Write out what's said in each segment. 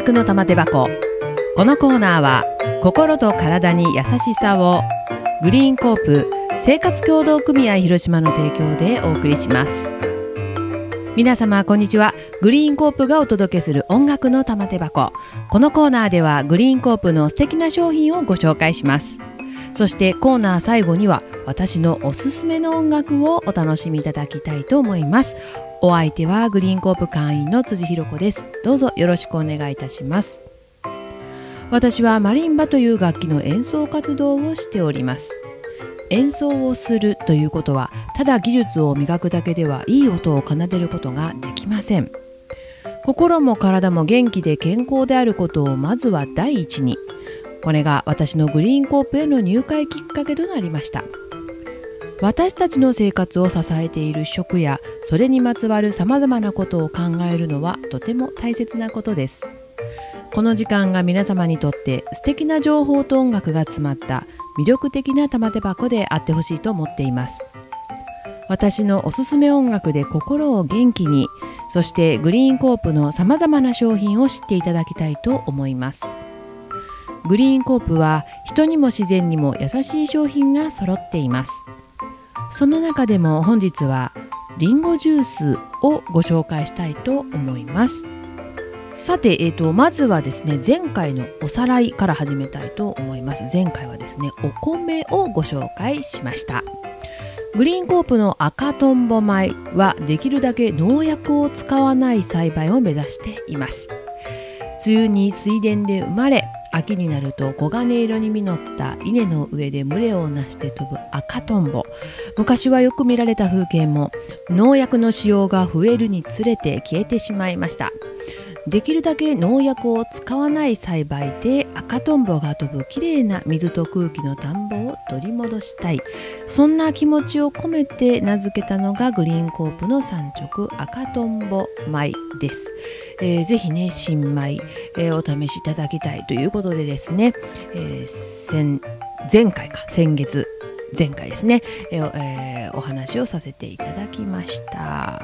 楽の玉手箱。このコーナーは心と体に優しさを、グリーンコープ生活協同組合広島の提供でお送りします。皆様こんにちは。グリーンコープがお届けする音楽の玉手箱。このコーナーではグリーンコープの素敵な商品をご紹介します。そしてコーナー最後には私のおすすめの音楽をお楽しみいただきたいと思います。お相手はグリーンコープ会員の辻ひろ子です。どうぞよろしくお願いいたします。私はマリンバという楽器の演奏活動をしております。演奏をするということはただ技術を磨くだけではいい音を奏でることができません。心も体も元気で健康であることをまずは第一に。これが私のグリーンコープへの入会きっかけとなりました。私たちの生活を支えている食やそれにまつわるさまざまなことを考えるのはとても大切なことです。この時間が皆様にとって素敵な情報と音楽が詰まった魅力的な玉手箱であってほしいと思っています。私のおすすめ音楽で心を元気に、そしてグリーンコープのさまざまな商品を知っていただきたいと思います。グリーンコープは人にも自然にも優しい商品が揃っています。その中でも本日はリンゴジュースをご紹介したいと思います。さて、まずはですね、前回のおさらいから始めたいと思います。前回はですね、お米をご紹介しました。グリーンコープの赤とんぼ米はできるだけ農薬を使わない栽培を目指しています。梅雨に水田で生まれ、秋になると黄金色に実った稲の上で群れをなして飛ぶ赤とんぼ。昔はよく見られた風景も農薬の使用が増えるにつれて消えてしまいました。できるだけ農薬を使わない栽培で赤とんぼが飛ぶきれいな水と空気の田んぼを取り戻したい。そんな気持ちを込めて名付けたのがグリーンコープの産直赤とんぼ米です。ぜひね、新米、お試しいただきたいということでですね、先回ですね、お話をさせていただきました。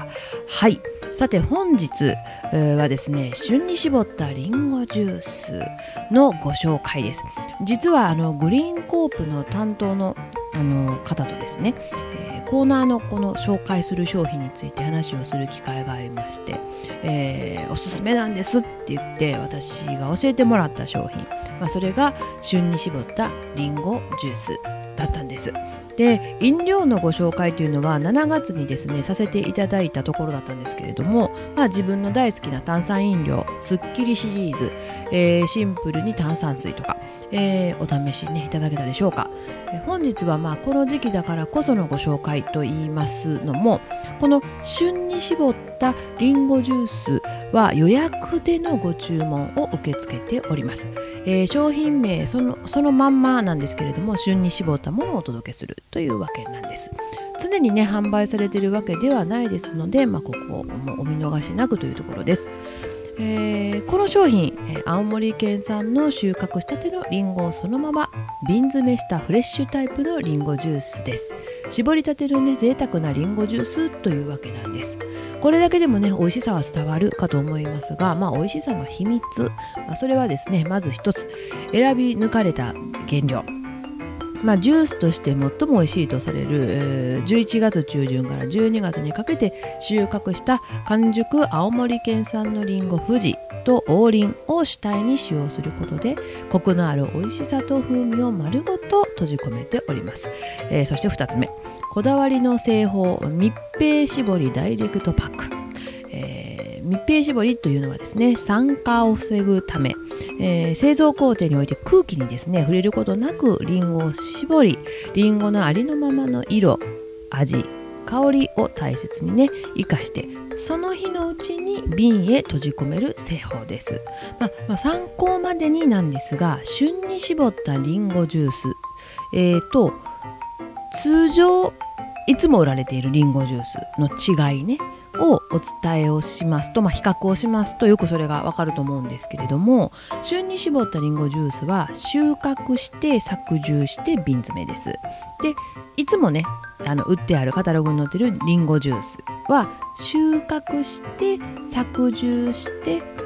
はい。さて本日はですね、旬に絞ったリンゴジュースのご紹介です。実はグリーンコープの担当の方とですね、コーナーのこの紹介する商品について話をする機会がありまして、おすすめなんですって言って私が教えてもらった商品、それが旬に絞ったリンゴジュースだったんです。で、飲料のご紹介というのは7月にですねさせていただいたところだったんですけれども、自分の大好きな炭酸飲料すっきりシリーズ、シンプルに炭酸水とか、お試しねいただけたでしょうか。本日はこの時期だからこそのご紹介と言いますのも、この旬に絞ったリンゴジュースは予約でのご注文を受け付けております。商品名そのまんまなんですけれども、旬に絞ったものをお届けするというわけなんです。常にね販売されているわけではないですので、ここもお見逃しなくというところです。この商品、青森県産の収穫したてのリンゴをそのまま瓶詰めしたフレッシュタイプのリンゴジュースです。絞りたてのね贅沢なリンゴジュースというわけなんです。これだけでもね美味しさは伝わるかと思いますが、美味しさの秘密、それはですね、まず一つ選び抜かれた原料、ジュースとして最も美味しいとされる、11月中旬から12月にかけて収穫した完熟青森県産のリンゴふじと黄リを主体に使用することで、コクのある美味しさと風味を丸ごと閉じ込めております。そして2つ目、こだわりの製法密閉絞りダイレクトパック。密閉絞りというのはですね、酸化を防ぐため、製造工程において空気にですね触れることなくリンゴを絞り、リンゴのありのままの色、味、香りを大切にね生かして、その日のうちに瓶へ閉じ込める製法です。参考までになんですが、旬に絞ったリンゴジュース、と通常いつも売られているリンゴジュースの違いねをお伝えをしますと、比較をしますとよくそれがわかると思うんですけれども、旬に絞ったリンゴジュースは収穫して搾汁して瓶詰めです。で、いつもね売ってあるカタログに載ってるリンゴジュースは収穫して搾汁して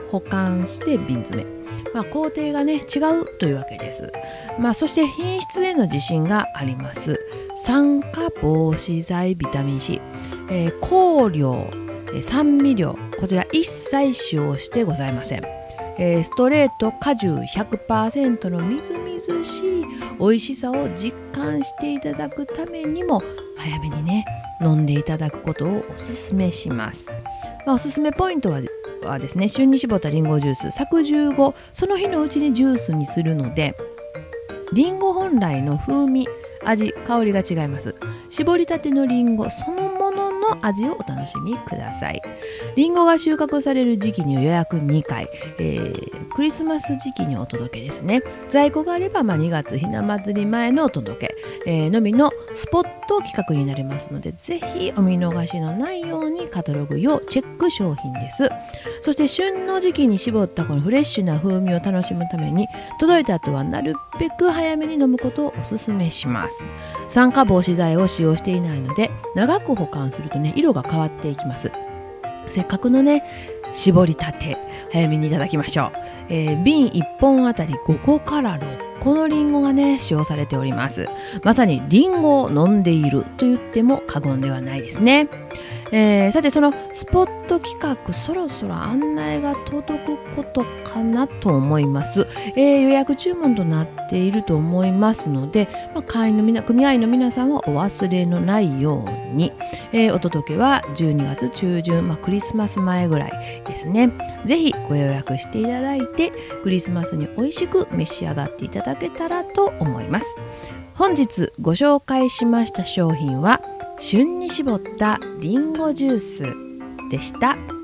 保管して瓶詰め、工程がね違うというわけです。そして品質への自信があります。酸化防止剤ビタミン C、香料、酸味料、こちら一切使用してございません。ストレート果汁 100% のみずみずしい美味しさを実感していただくためにも早めにね飲んでいただくことをおすすめします。おすすめポイントはですね、旬に絞ったリンゴジュース、搾汁後その日のうちにジュースにするので、リンゴ本来の風味、味、香りが違います。絞りたてのリンゴそのものの味をお楽しみください。リンゴが収穫される時期に予約2回、クリスマス時期にお届けですね。在庫があれば、2月ひな祭り前のお届け、のみのスポット企画になりますので、ぜひお見逃しのないようにカタログ要チェック商品です。そして旬の時期に絞ったこのフレッシュな風味を楽しむために、届いた後はなるべく早めに飲むことをおすすめします。酸化防止剤を使用していないので、長く保管するとね色が変わっていきます。せっかくのね絞りたて早めにいただきましょう。瓶1本あたり5個から6個のリンゴがね使用されております。まさにリンゴを飲んでいると言っても過言ではないですね。さてそのスポット企画、そろそろ案内が届くことかなと思います。予約注文となっていると思いますので、会員の組合の皆さんはお忘れのないように、お届けは12月中旬、クリスマス前ぐらいですね。ぜひご予約していただいて、クリスマスに美味しく召し上がっていただけたらと思います。本日ご紹介しました商品は、旬に絞ったリンゴジュースでした。